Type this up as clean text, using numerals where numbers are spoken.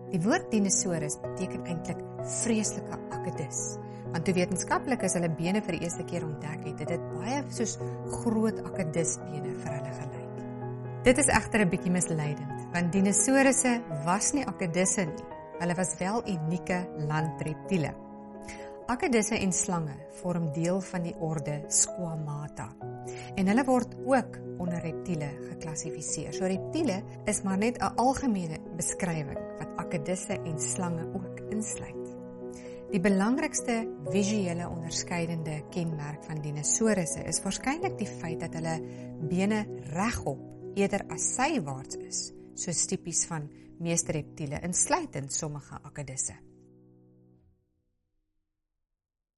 Die woord dinosaurus beteken eintlik vreeslike akedus, want toe wetenskaplikes hulle bene vir die eerste keer ontdek het, het dit baie soos groot akedusbene vir hulle gelyk. Dit is egter 'n bietjie misleidend, want dinosourusse was nie akedusse nie, hulle was wel unieke landreptiele. Akedusse en slange vorm deel van die orde Squamata en hulle word ook onder reptiele geklassifiseer. So reptiele is maar net 'n algemene beskrywing wat akedusse en slange ook insluit. Die belangrikste visuele onderskeidende kenmerk van dinosourusse is waarskynlik die feit dat hulle bene regop eerder as sywaarts is, soos tipies van meeste reptiele, insluitend sommige akedusse.